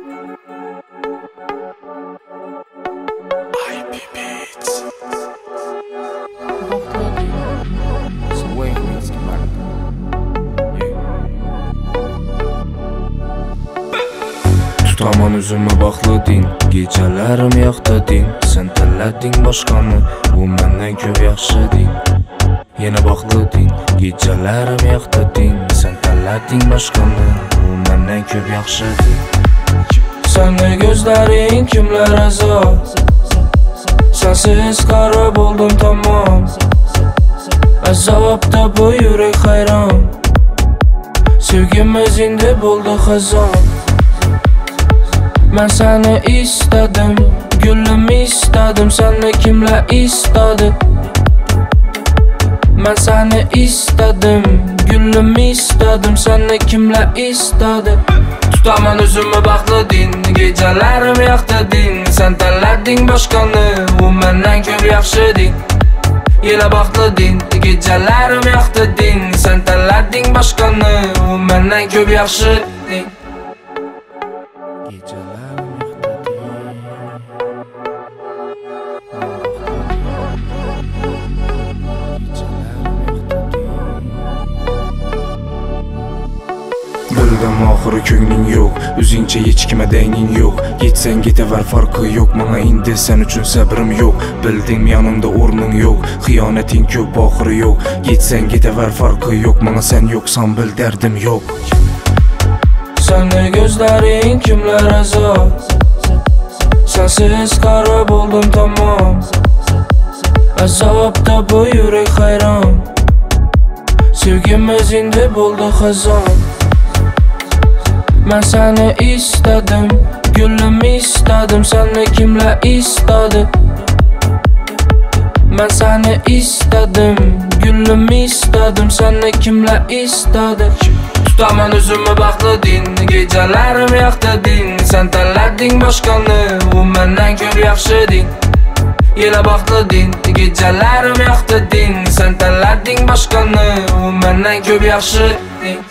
Tutaman o'zimni baxtlading, kechalarim yoqdading. Sen tanlading boshqani, u mendan ko'p yaxshi ding. Yana baxtlading, kechalarim yoqdading. Sen tanlading boshqani, u mendan ko'p yaxshi ding. Seni gözlerin kimlar azob, sensiz qora bo'ldim tamom. Azobda bu yurek hayron, sevgimiz endi bo'ldi xazon. Men seni istedim, gülüm istedim, seni kimler istedi? Men seni istedim, gülüm istedim, seni kimler istedi? Tutaman o'zimni baxtlading, kechalarim yoqdading. Sen tanlading boshqani, u mendan ko'p yaxshi ding. Yana baxtlading, kechalarim yoqdading. Sen tanlading boshqani, u mendan ko'p yaxshi ding. Bildim oxiri ko'ngling yo'q, o'zingcha hech kimga danging yo'q. Ketsang ketaver, farqi yo'q, menga endi sen uchun sabrim yo'q. Bilding yonimda o'rning yo'q, xiyonating ko'p, oxiri yo'q. Ketsang ketaver, farqi yo'q, menga sen yo'qsan, bil dardim yo'q. Seni gözlerin kimlar azob, sensiz qora bo'ldim tamom. Azobda bu yurek hayron, sevgimiz endi bo'ldi xazon. Men seni istedim, gülüm istedim, seni kimler istedi? Men seni istedim, gülüm istedim, seni kimler istedi? Tutaman o'zimni baxtlading, kechalarim yoqdading. Sen tanlading boshqani, u mendan ko'p yaxshi ding. Yana baxtlading, kechalarim yoqdading. Sen tanlading boshqani, u mendan ko'p yaxshi ding.